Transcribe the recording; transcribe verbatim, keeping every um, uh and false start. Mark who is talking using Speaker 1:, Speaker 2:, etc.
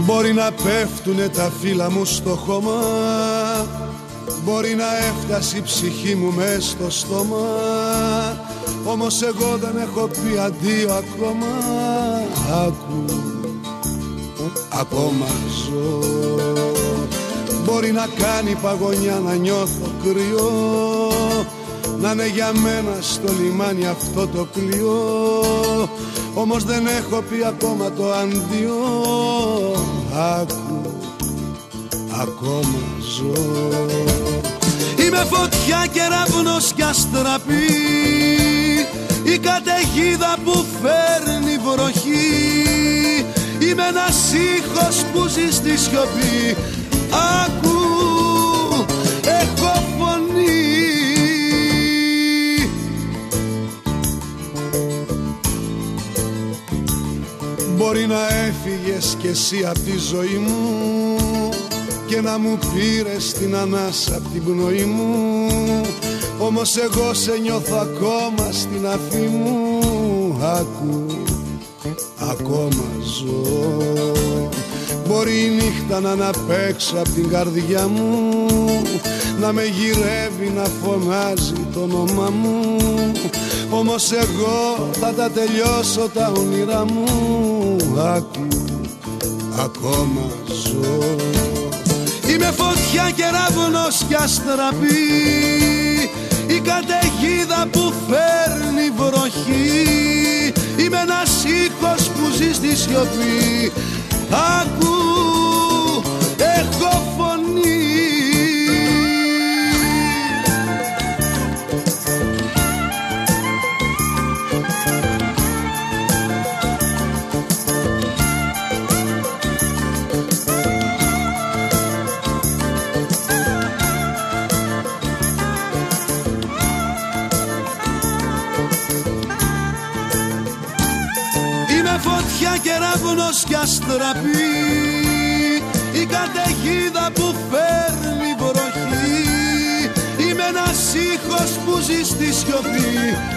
Speaker 1: Μπορεί να πέφτουνε τα φύλλα μου στο χώμα, μπορεί να έφτασε η ψυχή μου μες στο στόμα, όμως εγώ δεν έχω πει αντίο ακόμα. Άκου, ακόμα ζω. Μπορεί να κάνει παγωνιά, να νιώθω κρυό, να είναι για μένα στο λιμάνι αυτό το πλοίο, όμως δεν έχω πει ακόμα το αντίο. Άκου, ακόμα ζω. Είμαι φωτιά, κεραύνος κι αστραπή, η καταιγίδα που φέρνει βροχή. Είμαι ένας ήχος που ζει στη σιωπή. Άκου, έχω φωνή. Μπορεί να έφυγες κι εσύ απ' τη ζωή μου και να μου πήρες την ανάσα απ' την πνοή μου, όμως εγώ σε νιώθω ακόμα στην αφή μου. Άκου, ακόμα ζω. Μπορεί η νύχτα να αναπαίξω απ' την καρδιά μου, να με γυρεύει, να φωνάζει το όνομά μου, όμως εγώ θα τα τελειώσω τα όνειρά μου. Άκου, ακόμα ζω. Είμαι φωτιά, κεραύνος κι αστραπή, η καταιγίδα που φέρνει βροχή. Είμαι ένας ήχος που ζει στη σιωπή. Άκου, έχω φωνή. Φωτιά, κεραύνος κι αστραπή, η καταιγίδα που φέρνει βροχή. Είμαι ένας ήχος που ζει στη σιωπή.